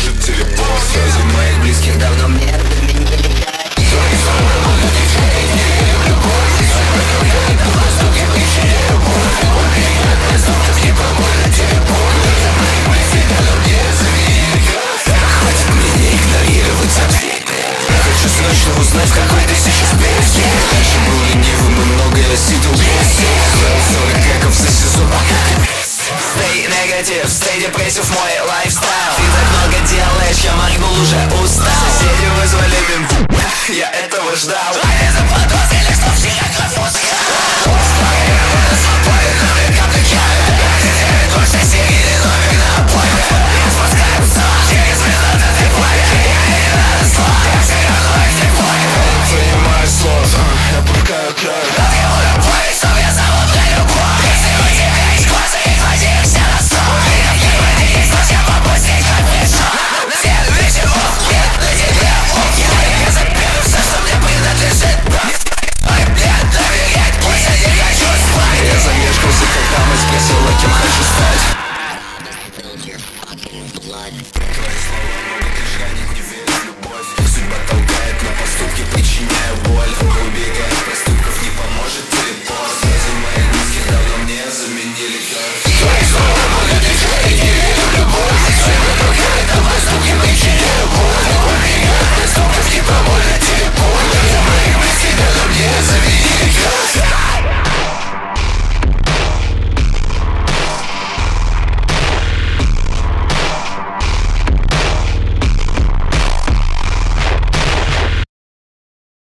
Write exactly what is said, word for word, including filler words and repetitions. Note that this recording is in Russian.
может телепорт. Слезы моих близких давно мне заменили. Хватит меня игнорировать ответы. Хочу срочно узнать, в какой ты сейчас песне. Раньше был ленивым и многое сидел вместе. сорок кэков за сезон. Stay negative, stay depressive, мой лайфстайл. Ты так много делаешь, я моргнул, уже устал. Соседи вызвали бинт, я этого ждал. Они заподозрили, что в силах кровь музыка. Точно серийный номер на обоих. Спускаются через минут этой пламя. Не надо слов, я все равно их не понял. Принимаю слов, я пускаю кровь. Разговор поезд, что я зовут на любовь. Если у тебя есть глаза, их води все на стол. Меня не води, есть друзья, попустить как пришел. Все ничего, нет на тебя. Я заберу все, что мне принадлежит. Ой, блядь, доверять, пусть я не хочу спать. Я замешкался, когда мы спросила, кем хочу стать.